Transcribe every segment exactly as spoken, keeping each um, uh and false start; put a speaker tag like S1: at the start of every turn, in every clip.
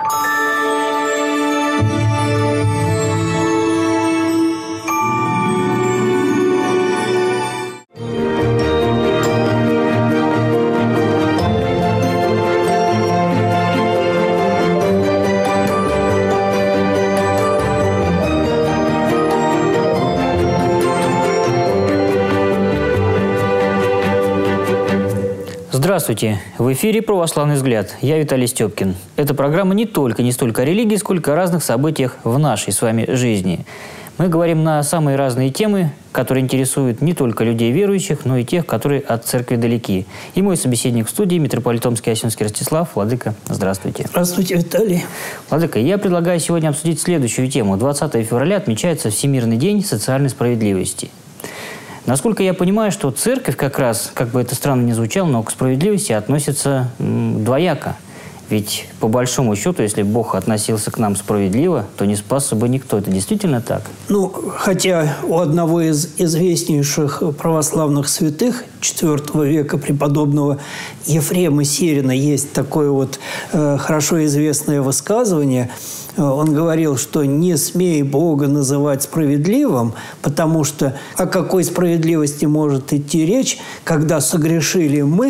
S1: Здравствуйте! В эфире «Православный взгляд». Я Виталий Степкин. Эта программа не только, не столько о религии, сколько о разных событиях в нашей с вами жизни. Мы говорим на самые разные темы, которые интересуют не только людей верующих, но и тех, которые от церкви далеки. И мой собеседник в студии, митрополит Томский и Осинский Ростислав. Владыка, здравствуйте.
S2: Здравствуйте, Виталий.
S1: Владыка, я предлагаю сегодня обсудить следующую тему. двадцатого февраля отмечается Всемирный день социальной справедливости. Насколько я понимаю, что церковь как раз, как бы это странно ни звучало, но к справедливости относится м, двояко. Ведь по большому счету, если Бог относился к нам справедливо, то не спасся бы никто. Это действительно так?
S2: Ну, хотя у одного из известнейших православных святых четвёртого века, преподобного Ефрема Сирина, есть такое вот э, хорошо известное высказывание. Он говорил, что не смей Бога называть справедливым, потому что о какой справедливости может идти речь, когда согрешили мы,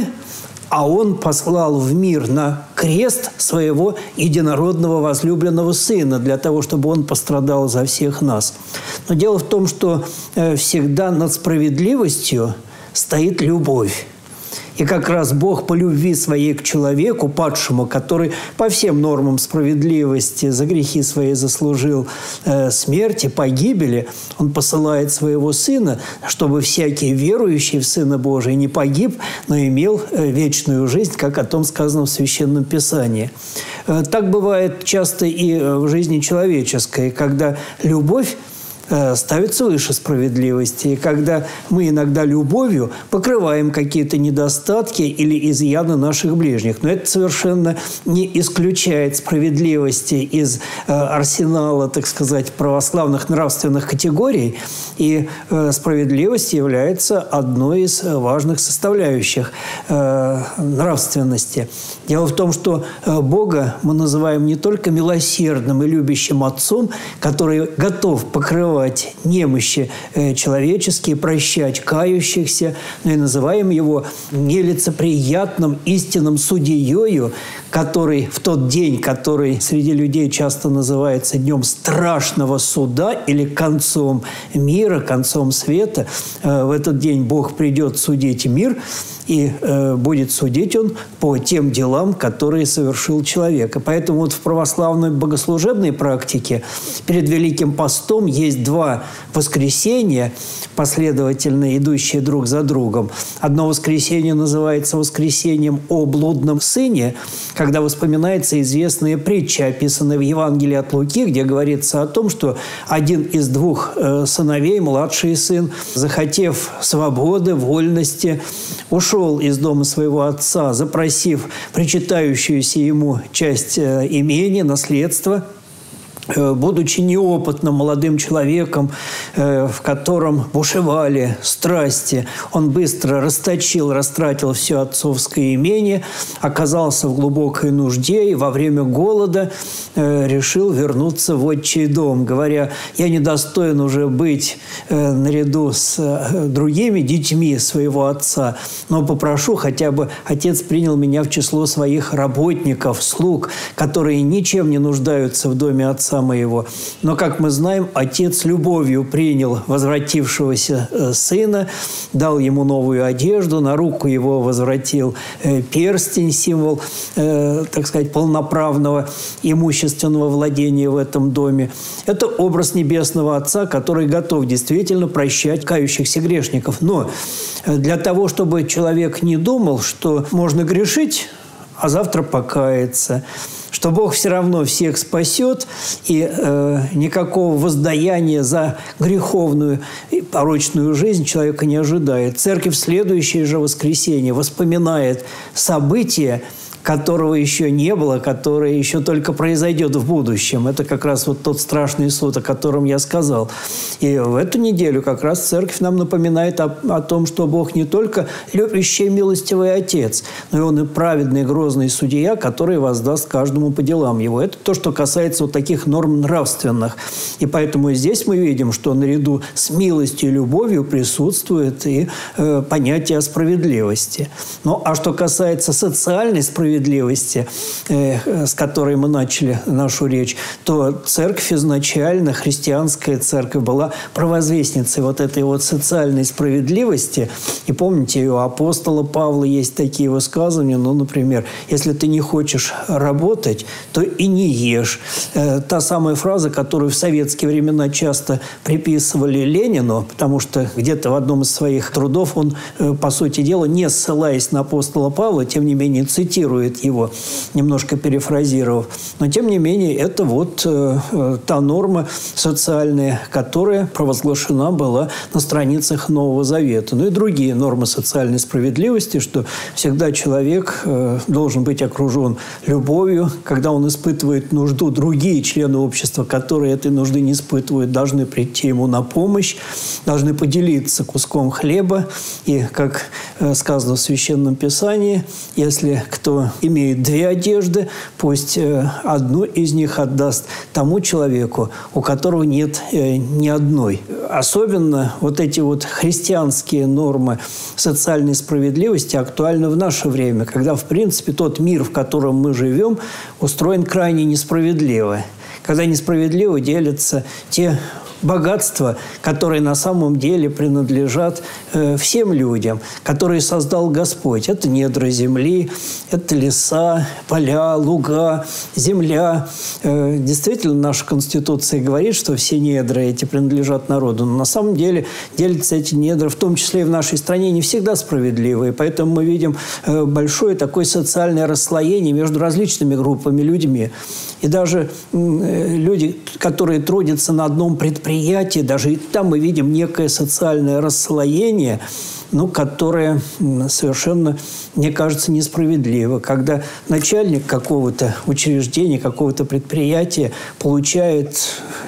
S2: а Он послал в мир на крест своего единородного возлюбленного Сына для того, чтобы Он пострадал за всех нас. Но дело в том, что всегда над справедливостью стоит любовь. И как раз Бог по любви своей к человеку, падшему, который по всем нормам справедливости за грехи свои заслужил э, смерти, погибели, Он посылает своего Сына, чтобы всякий верующий в Сына Божия не погиб, но имел э, вечную жизнь, как о том сказано в Священном Писании. Э, так бывает часто и в жизни человеческой, когда любовь ставится выше справедливости. И когда мы иногда любовью покрываем какие-то недостатки или изъяны наших ближних. Но это совершенно не исключает справедливости из э, арсенала, так сказать, православных нравственных категорий. И э, справедливость является одной из важных составляющих э, нравственности. Дело в том, что э, Бога мы называем не только милосердным и любящим Отцом, который готов покрывать немощи человеческие, прощать кающихся, но и называем его нелицеприятным истинным судьею, который в тот день, который среди людей часто называется днем страшного суда или концом мира, концом света, в этот день Бог придет судить мир, и э, будет судить Он по тем делам, которые совершил человек. И поэтому вот в православной богослужебной практике перед Великим постом есть два воскресения, последовательно идущие друг за другом. Одно воскресенье называется воскресением о блудном сыне, когда вспоминается известная притча, описанная в Евангелии от Луки, где говорится о том, что один из двух э, сыновей, младший сын, захотев свободы, вольности, ушел из дома своего отца, запросив причитающуюся ему часть э, имения, наследства, будучи неопытным молодым человеком, в котором бушевали страсти, он быстро расточил, растратил все отцовское имение, оказался в глубокой нужде и во время голода решил вернуться в отчий дом, говоря: «Я недостоин уже быть наряду с другими детьми своего отца, но попрошу, хотя бы отец принял меня в число своих работников, слуг, которые ничем не нуждаются в доме отца моего». Но, как мы знаем, отец любовью принял возвратившегося сына, дал ему новую одежду, на руку его возвратил перстень, символ, так сказать, полноправного имущественного владения в этом доме. Это образ небесного Отца, который готов действительно прощать кающихся грешников. Но для того, чтобы человек не думал, что можно грешить, а завтра покаяться, что Бог все равно всех спасет, и э, никакого воздаяния за греховную и порочную жизнь человека не ожидает. Церковь в следующее же воскресенье вспоминает события, которого еще не было, который еще только произойдет в будущем. Это как раз вот тот страшный суд, о котором я сказал. И в эту неделю как раз церковь нам напоминает о, о том, что Бог не только любящий и милостивый Отец, но и Он и праведный, грозный судья, который воздаст каждому по делам его. Это то, что касается вот таких норм нравственных. И поэтому здесь мы видим, что наряду с милостью и любовью присутствует и э, понятие о справедливости. Ну, а что касается социальной справедливости, э, с которой мы начали нашу речь, то церковь изначально, христианская церковь, была провозвестницей вот этой вот социальной справедливости. И помните, у апостола Павла есть такие высказывания, ну, например, если ты не хочешь работать, то и не ешь. Э, та самая фраза, которую в советские времена часто приписывали Ленину, потому что где-то в одном из своих трудов он, э, по сути дела, не ссылаясь на апостола Павла, тем не менее цитирует его, немножко перефразировав. Но, тем не менее, это вот э, э, та норма социальная, которая провозглашена была на страницах Нового Завета. Ну и другие нормы социальной справедливости, что всегда человек э, должен быть окружен любовью. Когда он испытывает нужду, другие члены общества, которые этой нужды не испытывают, должны прийти ему на помощь, должны поделиться куском хлеба. И, как э, сказано в Священном Писании, если кто имеет две одежды, пусть э, одну из них отдаст тому человеку, у которого нет э, ни одной. Особенно вот эти вот христианские нормы социальной справедливости актуальны в наше время, когда, в принципе, тот мир, в котором мы живем, устроен крайне несправедливо. Когда несправедливо делятся те богатства, которые на самом деле принадлежат э, всем людям, которые создал Господь. Это недра земли, это леса, поля, луга, земля. Э, действительно, наша Конституция говорит, что все недра эти принадлежат народу. Но на самом деле делятся эти недра, в том числе и в нашей стране, не всегда справедливые. Поэтому мы видим э, большое такое социальное расслоение между различными группами людьми. И даже э, люди, которые трудятся на одном предприятии, даже и там мы видим некое социальное расслоение, ну, которое совершенно, мне кажется, несправедливо. Когда начальник какого-то учреждения, какого-то предприятия получает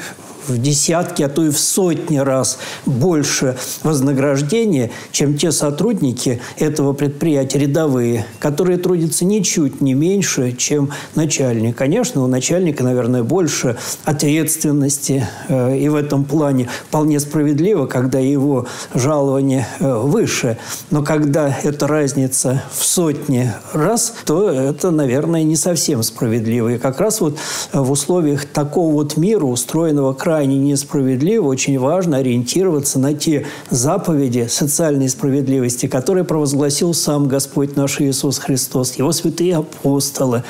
S2: в десятки, а то и в сотни раз больше вознаграждения, чем те сотрудники этого предприятия, рядовые, которые трудятся ничуть не меньше, чем начальник. Конечно, у начальника, наверное, больше ответственности, и в этом плане вполне справедливо, когда его жалование выше. Но когда эта разница в сотни раз, то это, наверное, не совсем справедливо. И как раз вот в условиях такого вот мира, устроенного крайне крайне несправедливо, очень важно ориентироваться на те заповеди социальной справедливости, которые провозгласил сам Господь наш Иисус Христос, Его святые апостолы.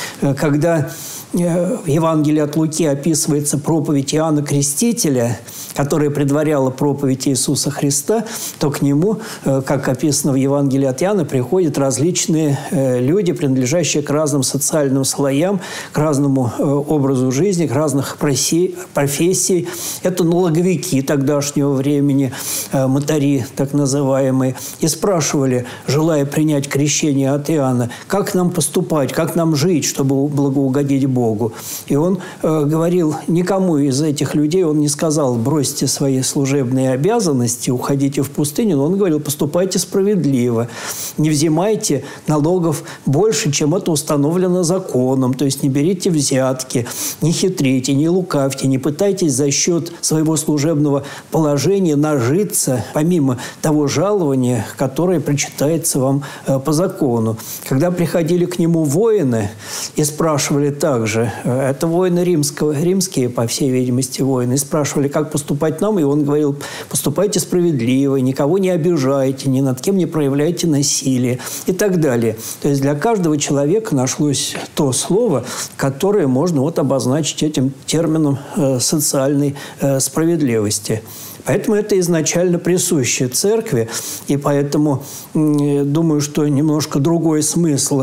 S2: Когда в Евангелии от Луки описывается проповедь Иоанна Крестителя, которая предваряла проповедь Иисуса Христа, то к нему, как описано в Евангелии от Иоанна, приходят различные люди, принадлежащие к разным социальным слоям, к разному образу жизни, к разным профессиям. Это налоговики тогдашнего времени, мытари так называемые, и спрашивали, желая принять крещение от Иоанна, как нам поступать, как нам жить, чтобы благоугодить Богу. Богу. И он э, говорил, никому из этих людей он не сказал, бросьте свои служебные обязанности, уходите в пустыню, но он говорил, поступайте справедливо, не взимайте налогов больше, чем это установлено законом, то есть не берите взятки, не хитрите, не лукавьте, не пытайтесь за счет своего служебного положения нажиться, помимо того жалования, которое причитается вам э, по закону. Когда приходили к нему воины и спрашивали также, это воины римского, римские, по всей видимости, воины, и спрашивали, как поступать нам, и он говорил, поступайте справедливо, никого не обижайте, ни над кем не проявляйте насилие и так далее. То есть для каждого человека нашлось то слово, которое можно вот обозначить этим термином э, социальной э, справедливости. Поэтому это изначально присуще церкви, и поэтому думаю, что немножко другой смысл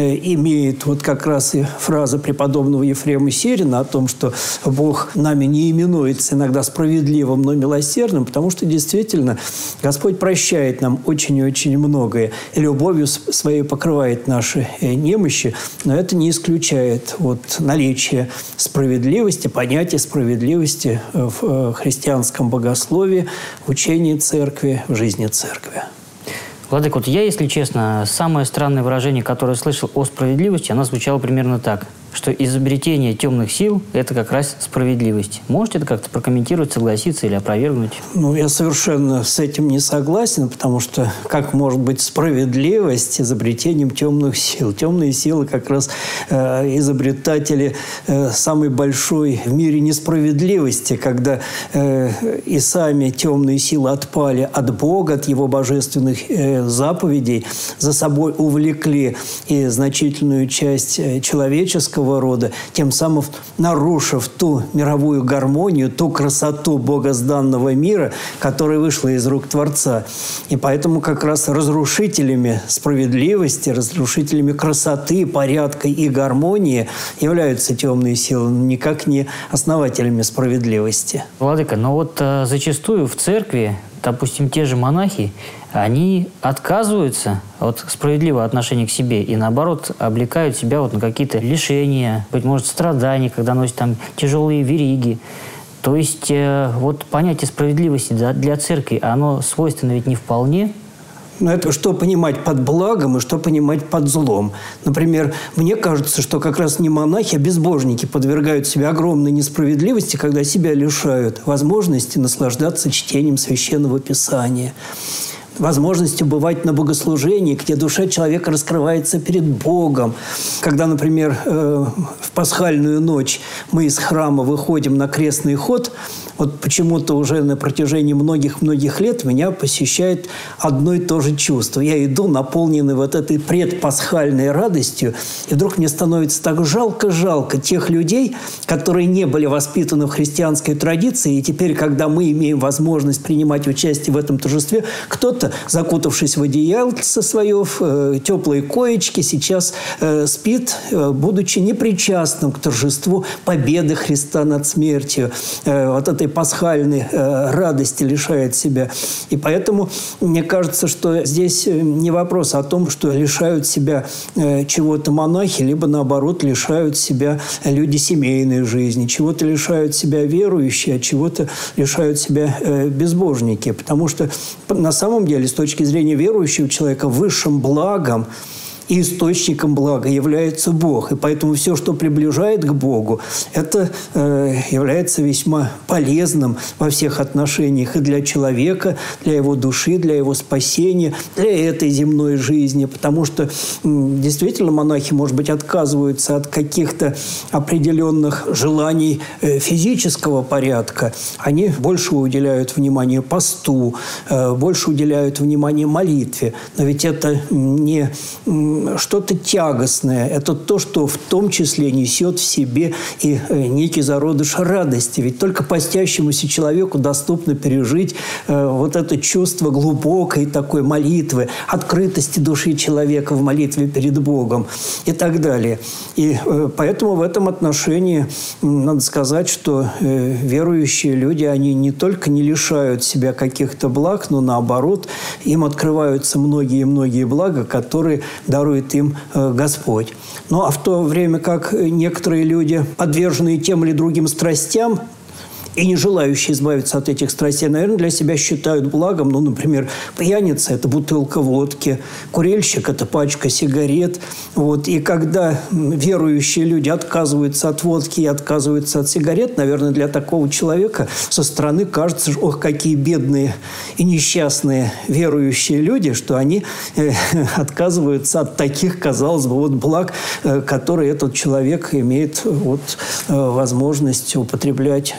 S2: имеет вот как раз и фраза преподобного Ефрема Сирина о том, что Бог нами не именуется иногда справедливым, но милосердным, потому что действительно Господь прощает нам очень и очень многое, и любовью своей покрывает наши немощи, но это не исключает вот наличие справедливости, понятия справедливости в христианском богословии, в учении церкви, в жизни церкви.
S1: Владыка, вот я, если честно, самое странное выражение, которое слышал о справедливости, оно звучало примерно так, что изобретение темных сил – это как раз справедливость. Можете это как-то прокомментировать, согласиться или опровергнуть?
S2: Ну, я совершенно с этим не согласен, потому что как может быть справедливость изобретением темных сил? Темные силы как раз э, изобретатели э, самой большой в мире несправедливости, когда э, и сами темные силы отпали от Бога, от Его божественных э, заповедей, за собой увлекли и значительную часть э, человеческого рода, тем самым нарушив ту мировую гармонию, ту красоту богозданного мира, которая вышла из рук Творца. И поэтому как раз разрушителями справедливости, разрушителями красоты, порядка и гармонии являются темные силы, никак не основателями справедливости.
S1: Владыка, но вот а, зачастую в церкви, допустим, те же монахи, они отказываются от справедливого отношения к себе и, наоборот, облекают себя вот на какие-то лишения, быть может, страданий, когда носят там тяжелые вериги. То есть э, вот понятие справедливости для, для церкви, оно свойственно ведь не вполне.
S2: Но это что понимать под благом и что понимать под злом. Например, мне кажется, что как раз не монахи, а безбожники подвергают себя огромной несправедливости, когда себя лишают возможности наслаждаться чтением Священного Писания, возможностью бывать на богослужении, где душа человека раскрывается перед Богом. Когда, например, в пасхальную ночь мы из храма выходим на крестный ход, вот почему-то уже на протяжении многих-многих лет меня посещает одно и то же чувство. Я иду, наполненный вот этой предпасхальной радостью, и вдруг мне становится так жалко-жалко тех людей, которые не были воспитаны в христианской традиции, и теперь, когда мы имеем возможность принимать участие в этом торжестве, кто-то, закутавшись в одеяльце свое, в э, теплые коечки, сейчас э, спит, э, будучи непричастным к торжеству победы Христа над смертью. Э, вот этой пасхальной э, радости лишает себя. И поэтому мне кажется, что здесь не вопрос о том, что лишают себя э, чего-то монахи, либо, наоборот, лишают себя люди семейной жизни, чего-то лишают себя верующие, а чего-то лишают себя э, безбожники. Потому что на самом деле, с точки зрения верующего человека, высшим благом и источником блага является Бог. И поэтому все, что приближает к Богу, это э, является весьма полезным во всех отношениях и для человека, для его души, для его спасения, для этой земной жизни. Потому что м, действительно монахи, может быть, отказываются от каких-то определенных желаний э, физического порядка. Они больше уделяют внимание посту, э, больше уделяют внимание молитве. Но ведь это не что-то тягостное. Это то, что в том числе несет в себе и некий зародыш радости. Ведь только постящемуся человеку доступно пережить э, вот это чувство глубокой такой молитвы, открытости души человека в молитве перед Богом и так далее. И э, поэтому в этом отношении э, надо сказать, что э, верующие люди, они не только не лишают себя каких-то благ, но наоборот, им открываются многие-многие блага, которые дарует им э, Господь. Ну, а в то время как некоторые люди, подверженные тем или другим страстям, и не желающие избавиться от этих страстей, наверное, для себя считают благом. Ну, например, пьяница – это бутылка водки, курильщик – это пачка сигарет. Вот. И когда верующие люди отказываются от водки и отказываются от сигарет, наверное, для такого человека со стороны кажется, что, ох, какие бедные и несчастные верующие люди, что они э, отказываются от таких, казалось бы, вот благ, э, которые этот человек имеет вот, э, возможность употреблять э,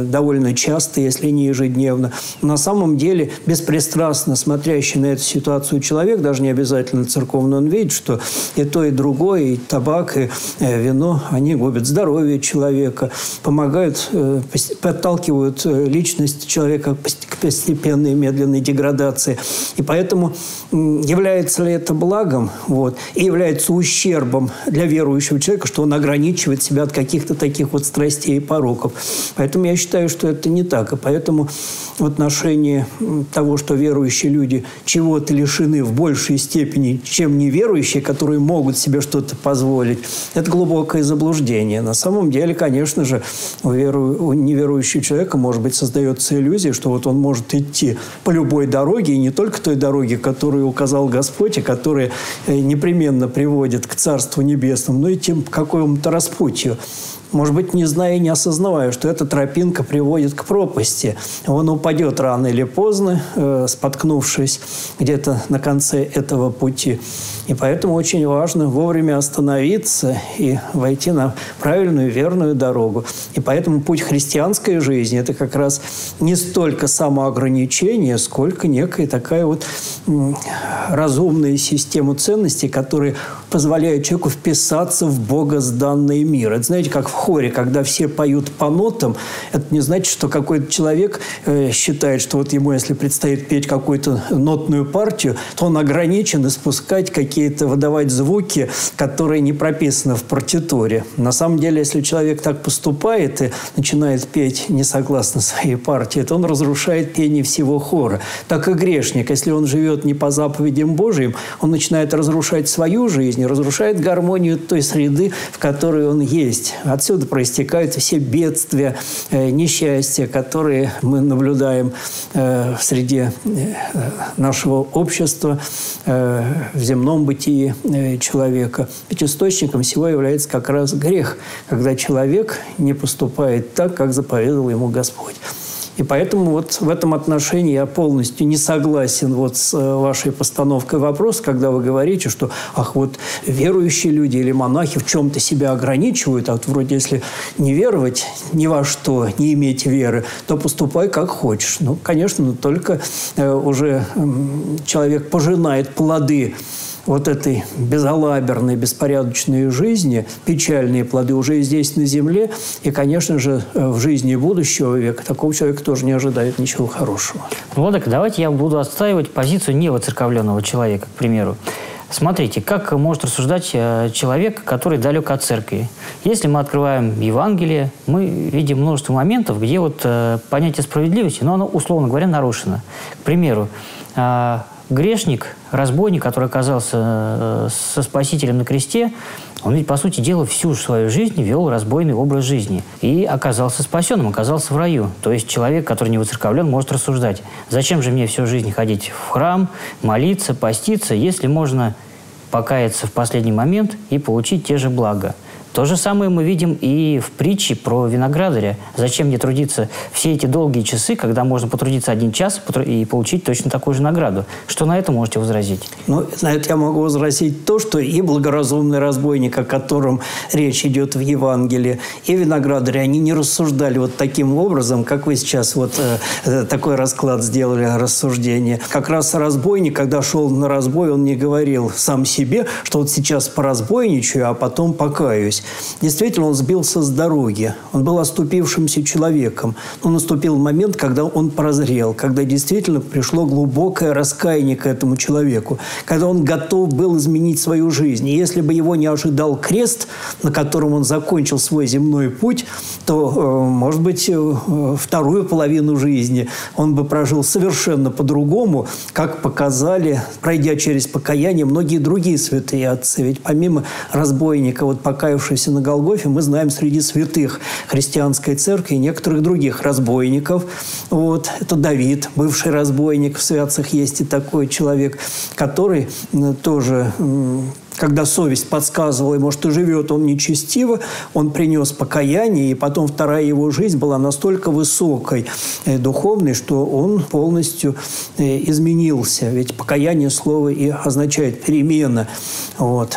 S2: довольно часто, если не ежедневно. На самом деле, беспристрастно смотрящий на эту ситуацию человек, даже не обязательно церковный, он видит, что и то, и другое, и табак, и вино, они губят здоровье человека, помогают, подталкивают личность человека к постепенной и медленной деградации. И поэтому является ли это благом, вот, и является ущербом для верующего человека, что он ограничивает себя от каких-то таких вот страстей и пороков. Поэтому я считаю, что это не так. И поэтому в отношении того, что верующие люди чего-то лишены в большей степени, чем неверующие, которые могут себе что-то позволить, это глубокое заблуждение. На самом деле, конечно же, у, веру... у неверующего человека, может быть, создается иллюзия, что вот он может идти по любой дороге, и не только той дороге, которую указал Господь, и которая непременно приводит к Царству Небесному, но и тем к какому-то распутью. Может быть, не зная и не осознавая, что эта тропинка приводит к пропасти. Он упадет рано или поздно, э, споткнувшись где-то на конце этого пути. И поэтому очень важно вовремя остановиться и войти на правильную, верную дорогу. И поэтому путь христианской жизни – это как раз не столько самоограничение, сколько некая такая вот м, разумная система ценностей, которая позволяет человеку вписаться в богозданный мир. Это, знаете, как в хоре, когда все поют по нотам, это не значит, что какой-то человек э, считает, что вот ему, если предстоит петь какую-то нотную партию, то он ограничен испускать какие-то, выдавать звуки, которые не прописаны в партитуре. На самом деле, если человек так поступает и начинает петь не согласно своей партии, то он разрушает пение всего хора. Так и грешник, если он живет не по заповедям Божьим, он начинает разрушать свою жизнь, разрушает гармонию той среды, в которой он есть. Отсюда проистекают все бедствия, э, несчастья, которые мы наблюдаем э, в среде э, нашего общества, э, в земном бытии э, человека. Ведь источником всего является как раз грех, когда человек не поступает так, как заповедовал ему Господь. И поэтому вот в этом отношении я полностью не согласен вот с вашей постановкой вопроса, когда вы говорите, что ах, вот верующие люди или монахи в чем-то себя ограничивают, а вот вроде если не веровать ни во что, не иметь веры, то поступай как хочешь. Ну, конечно, но только э, уже э, человек пожинает плоды вот этой безалаберной, беспорядочной жизни, печальные плоды уже и здесь на земле, и, конечно же, в жизни будущего века такого человека тоже не ожидает ничего хорошего.
S1: Владыка, давайте я буду отстаивать позицию невоцерковленного человека, к примеру. Смотрите, как может рассуждать человек, который далек от церкви. Если мы открываем Евангелие, мы видим множество моментов, где вот понятие справедливости, но оно, условно говоря, нарушено. К примеру, грешник, разбойник, который оказался со Спасителем на кресте, он ведь, по сути дела, всю свою жизнь вел разбойный образ жизни. И оказался спасенным, оказался в раю. То есть человек, который не воцерковлен, может рассуждать: зачем же мне всю жизнь ходить в храм, молиться, поститься, если можно покаяться в последний момент и получить те же блага. То же самое мы видим и в притче про виноградаря. Зачем мне трудиться все эти долгие часы, когда можно потрудиться один час и получить точно такую же награду? Что на это можете возразить?
S2: Ну, на это я могу возразить то, что и благоразумный разбойник, о котором речь идет в Евангелии, и виноградари, они не рассуждали вот таким образом, как вы сейчас вот э, такой расклад сделали, рассуждение. Как раз разбойник, когда шел на разбой, он не говорил сам себе, что вот сейчас поразбойничаю, а потом покаюсь. Действительно, он сбился с дороги. Он был оступившимся человеком. Но наступил момент, когда он прозрел, когда действительно пришло глубокое раскаяние к этому человеку, когда он готов был изменить свою жизнь. И если бы его не ожидал крест, на котором он закончил свой земной путь, то, может быть, вторую половину жизни он бы прожил совершенно по-другому, как показали, пройдя через покаяние, многие другие святые отцы. Ведь помимо разбойника, вот покаявшегося на Голгофе, мы знаем среди святых христианской церкви и некоторых других разбойников. Вот. Это Давид, бывший разбойник, в святцах есть и такой человек, который тоже когда совесть подсказывала ему, что живет он нечестиво, он принес покаяние, и потом вторая его жизнь была настолько высокой, э, духовной, что он полностью э, изменился. Ведь покаяние слово и означает перемена. Вот.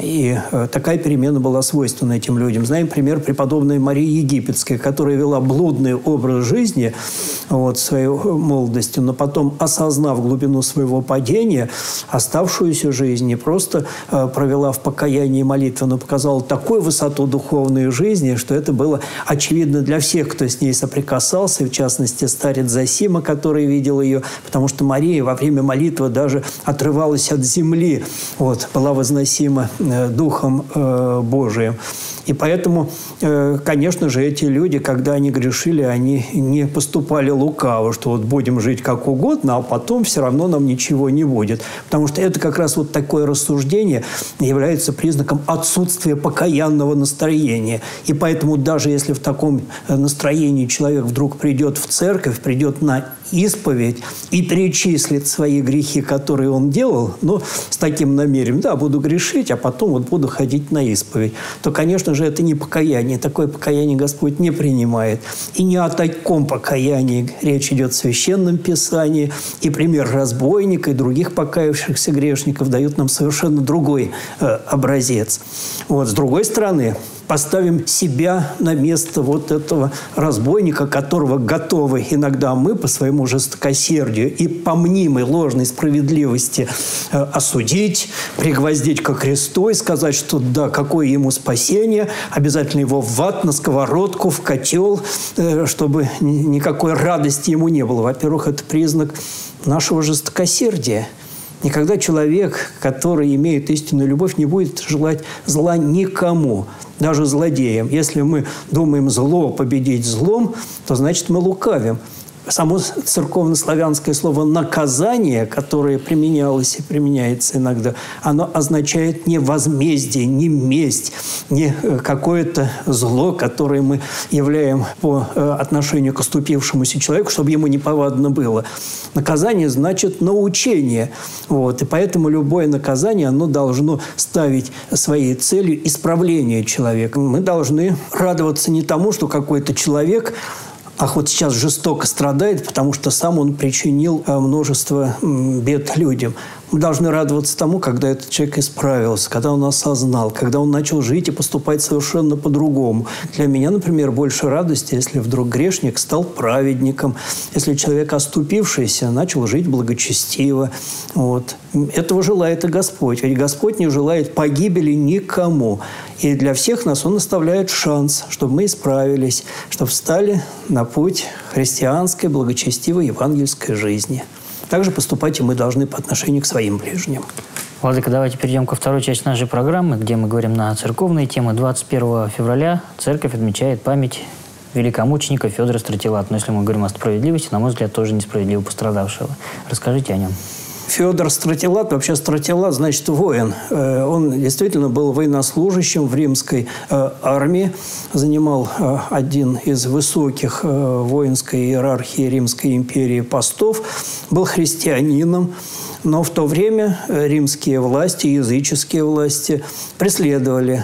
S2: И э, такая перемена была свойственна этим людям. Знаем пример преподобной Марии Египетской, которая вела блудный образ жизни вот, своей молодостью, но потом, осознав глубину своего падения, оставшуюся жизнь не просто э, провела в покаянии и молитве, но показала такую высоту духовной жизни, что это было очевидно для всех, кто с ней соприкасался, в частности, старец Зосима, который видел ее, потому что Мария во время молитвы даже отрывалась от земли, вот, была возносима э, Духом э, Божиим. И поэтому, э, конечно же, эти люди, когда они грешили, они не поступали лукаво, что вот будем жить как угодно, а потом все равно нам ничего не будет. Потому что это как раз вот такое рассуждение является признаком отсутствия покаянного настроения. И поэтому даже если в таком настроении человек вдруг придет в церковь, придет на исповедь и перечислит свои грехи, которые он делал, но с таким намерением, да, буду грешить, а потом вот буду ходить на исповедь, то, конечно же, это не покаяние. Такое покаяние Господь не принимает. И не о таком покаянии речь идет в Священном Писании. И пример разбойника и других покаявшихся грешников дают нам совершенно другой э, образец. Вот. С другой стороны, поставим себя на место вот этого разбойника, которого готовы иногда мы по своему жестокосердию и по мнимой ложной справедливости э, осудить, пригвоздить ко кресту и сказать, что да, какое ему спасение, обязательно его в ад, на сковородку, в котел, э, чтобы никакой радости ему не было. Во-первых, это признак нашего жестокосердия. Никогда человек, который имеет истинную любовь, не будет желать зла никому, даже злодеям. Если мы думаем зло победить злом, то значит мы лукавим. Само церковно-славянское слово «наказание», которое применялось и применяется иногда, оно означает не возмездие, не месть, не какое-то зло, которое мы являем по отношению к оступившемуся человеку, чтобы ему неповадно было. Наказание значит научение. Вот. И поэтому любое наказание, оно должно ставить своей целью исправление человека. Мы должны радоваться не тому, что какой-то человек ах, вот сейчас жестоко страдает, потому что сам он причинил множество бед людям. Мы должны радоваться тому, когда этот человек исправился, когда он осознал, когда он начал жить и поступать совершенно по-другому. Для меня, например, больше радости, если вдруг грешник стал праведником, если человек, оступившийся, начал жить благочестиво. Вот. Этого желает и Господь. Ведь Господь не желает погибели никому. И для всех нас Он оставляет шанс, чтобы мы исправились, чтобы встали на путь христианской, благочестивой, евангельской жизни. Также поступать и мы должны по отношению к своим ближним.
S1: Владыка, давайте перейдем ко второй части нашей программы, где мы говорим на церковные темы. двадцать первого февраля церковь отмечает память великомученика Федора Стратилата. Но если мы говорим о справедливости, на мой взгляд, тоже несправедливо пострадавшего. Расскажите о нем.
S2: Федор Стратилат, вообще Стратилат значит воин. Он действительно был военнослужащим в римской армии, занимал один из высоких воинской иерархии Римской империи постов, был христианином, но в то время римские власти, языческие власти преследовали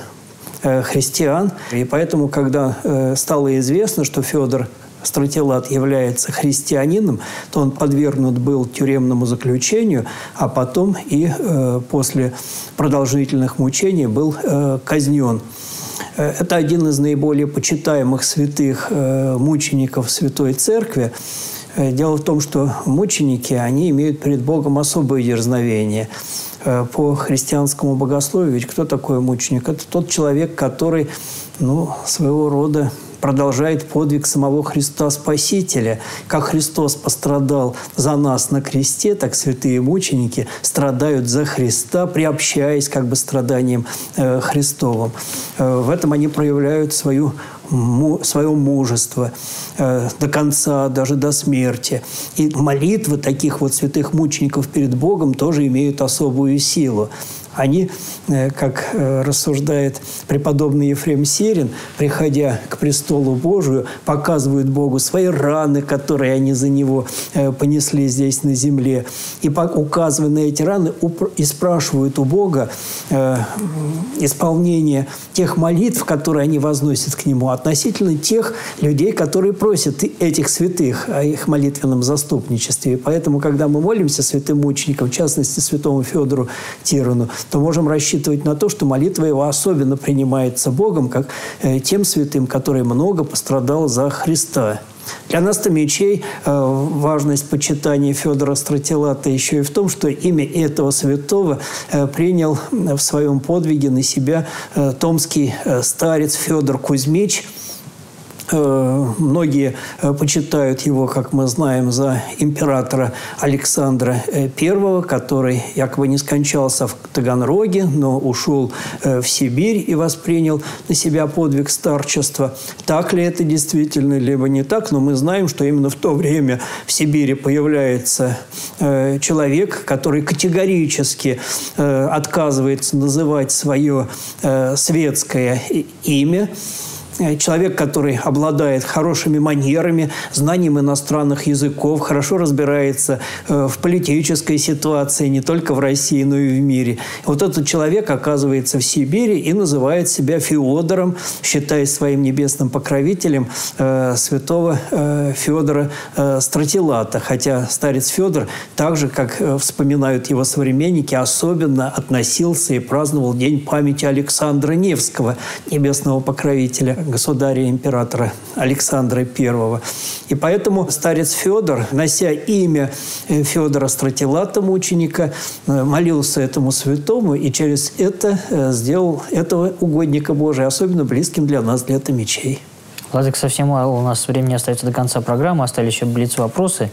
S2: христиан. И поэтому, когда стало известно, что Федор Стратилат является христианином, то он подвергнут был тюремному заключению, а потом и э, после продолжительных мучений был э, казнен. Это один из наиболее почитаемых святых э, мучеников Святой Церкви. Дело в том, что мученики, они имеют перед Богом особое дерзновение. По христианскому богословию, ведь кто такой мученик? Это тот человек, который, ну, своего рода продолжает подвиг самого Христа Спасителя. Как Христос пострадал за нас на кресте, так святые мученики страдают за Христа, приобщаясь как бы страданиям э, Христовым. Э, в этом они проявляют свою, му, свое мужество э, до конца, даже до смерти. И молитвы таких вот святых мучеников перед Богом тоже имеют особую силу. Они, как рассуждает преподобный Ефрем Сирин, приходя к престолу Божию, показывают Богу свои раны, которые они за Него понесли здесь на земле. И, указывая на эти раны, и спрашивают у Бога исполнение тех молитв, которые они возносят к Нему, относительно тех людей, которые просят этих святых о их молитвенном заступничестве. И поэтому, когда мы молимся святым мученикам, в частности, святому Федору Тирану, то можем рассчитывать на то, что молитва его особенно принимается Богом, как тем святым, который много пострадал за Христа. Для нас, томичей, важность почитания Федора Стратилата еще и в том, что имя этого святого принял в своем подвиге на себя томский старец Федор Кузьмич. Многие почитают его, как мы знаем, за императора Александра Первого, который якобы не скончался в Таганроге, но ушел в Сибирь и воспринял на себя подвиг старчества. Так ли это действительно, либо не так, но мы знаем, что именно в то время в Сибири появляется человек, который категорически отказывается называть свое светское имя. Человек, который обладает хорошими манерами, знанием иностранных языков, хорошо разбирается в политической ситуации не только в России, но и в мире. Вот этот человек оказывается в Сибири и называет себя Феодором, считаясь своим небесным покровителем э, святого э, Федора э, Стратилата. Хотя старец Федор, так же, как э, вспоминают его современники, особенно относился и праздновал День памяти Александра Невского, небесного покровителя государя императора Александра Первого. И поэтому старец Федор, нося имя Федора Стратилата, мученика, молился этому святому и через это сделал этого угодника Божия особенно близким для нас, для томичей.
S1: Владыка, совсем мало у нас времени остается до конца программы. Остались еще блиц-вопросы.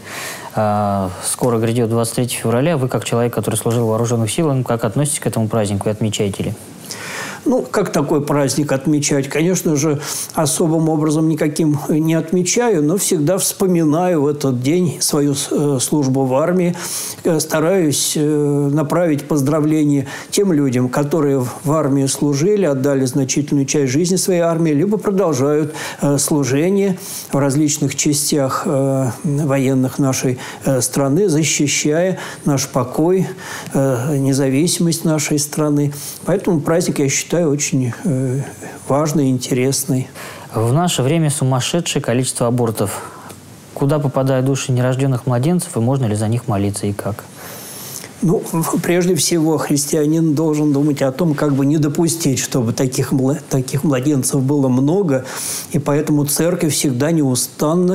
S1: Скоро грядет двадцать третьего февраля. Вы, как человек, который служил в вооруженных силах, как относитесь к этому празднику и отмечаете ли?
S2: Ну, как такой праздник отмечать? Конечно же, особым образом никаким не отмечаю, но всегда вспоминаю в этот день свою службу в армии. Стараюсь направить поздравления тем людям, которые в армии служили, отдали значительную часть жизни своей армии, либо продолжают служение в различных частях военных нашей страны, защищая наш покой, независимость нашей страны. Поэтому праздник, я считаю, очень э, важный и интересный.
S1: В наше время сумасшедшее количество абортов. Куда попадают души нерожденных младенцев, и можно ли за них молиться, и как?
S2: Ну, прежде всего, христианин должен думать о том, как бы не допустить, чтобы таких, таких младенцев было много. И поэтому церковь всегда неустанно,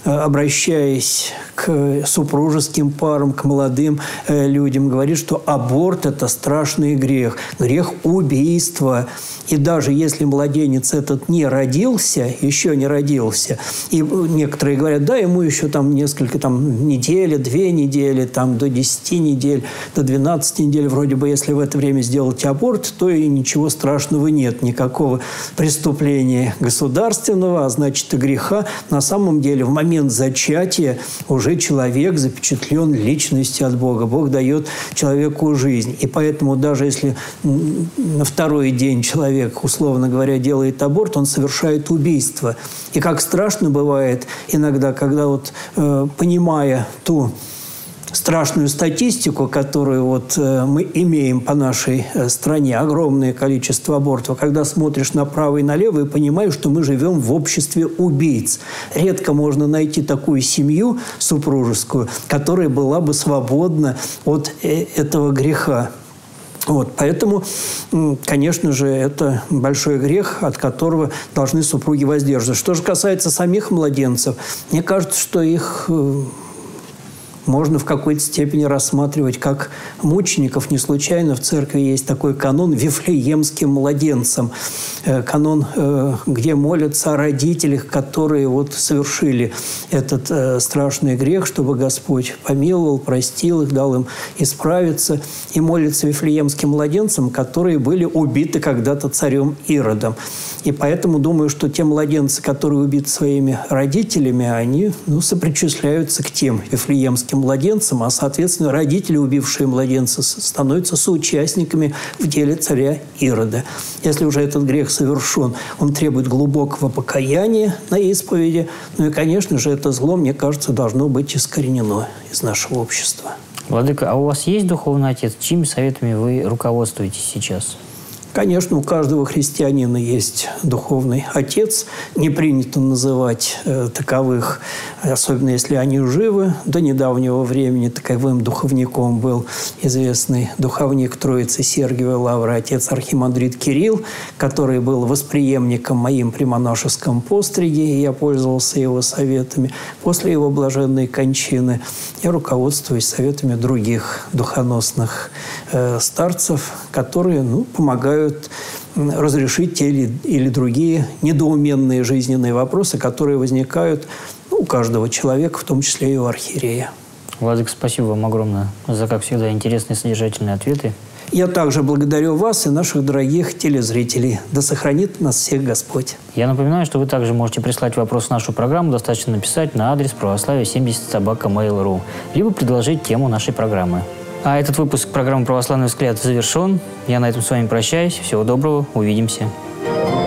S2: обращаясь к супружеским парам, к молодым людям, говорит, что аборт – это страшный грех, грех убийства. И даже если младенец этот не родился, еще не родился, и некоторые говорят, да, ему еще там несколько там, недели, две недели, там, до десяти недель, до двенадцати недель, вроде бы, если в это время сделать аборт, то и ничего страшного нет, никакого преступления государственного, а значит и греха. На самом деле в момент зачатия уже человек запечатлен личностью от Бога. Бог дает человеку жизнь. И поэтому даже если на второй день человек, условно говоря, делает аборт, он совершает убийство. И как страшно бывает иногда, когда вот, э, понимая ту страшную статистику, которую вот э, мы имеем по нашей э, стране, огромное количество абортов, когда смотришь направо и налево и понимаешь, что мы живем в обществе убийц. Редко можно найти такую семью супружескую, которая была бы свободна от э, этого греха. Вот, поэтому, конечно же, это большой грех, от которого должны супруги воздерживаться. Что же касается самих младенцев, мне кажется, что их можно в какой-то степени рассматривать как мучеников. Не случайно в церкви есть такой канон «Вифлеемским младенцам». Канон, где молятся о родителях, которые вот совершили этот страшный грех, чтобы Господь помиловал, простил их, дал им исправиться. И молятся Вифлеемским младенцам, которые были убиты когда-то царем Иродом. И поэтому думаю, что те младенцы, которые убиты своими родителями, они ну, сопричисляются к тем Вифлеемским убитым младенцем, а, соответственно, родители, убившие младенца, становятся соучастниками в деле царя Ирода. Если уже этот грех совершен, он требует глубокого покаяния на исповеди. Ну и, конечно же, это зло, мне кажется, должно быть искоренено из нашего общества.
S1: Владыка, а у вас есть духовный отец? Чьими советами вы руководствуетесь сейчас?
S2: Конечно, у каждого христианина есть духовный отец. Не принято называть э, таковых, особенно если они живы. До недавнего времени таковым духовником был известный духовник Троицы Сергиевой Лавры, отец архимандрит Кирилл, который был восприемником моим при монашеском постриге, и я пользовался его советами. После его блаженной кончины я руководствуюсь советами других духоносных э, старцев, которые ну, помогают разрешить те или, или другие недоуменные жизненные вопросы, которые возникают ну, у каждого человека, в том числе и у архиерея.
S1: Владыка, спасибо вам огромное за, как всегда, интересные и содержательные ответы.
S2: Я также благодарю вас и наших дорогих телезрителей. Да сохранит нас всех Господь.
S1: Я напоминаю, что вы также можете прислать вопрос в нашу программу. Достаточно написать на адрес православие семьдесят собака мейл точка ру, либо предложить тему нашей программы. А этот выпуск программы «Православный взгляд» завершен. Я на этом с вами прощаюсь. Всего доброго. Увидимся.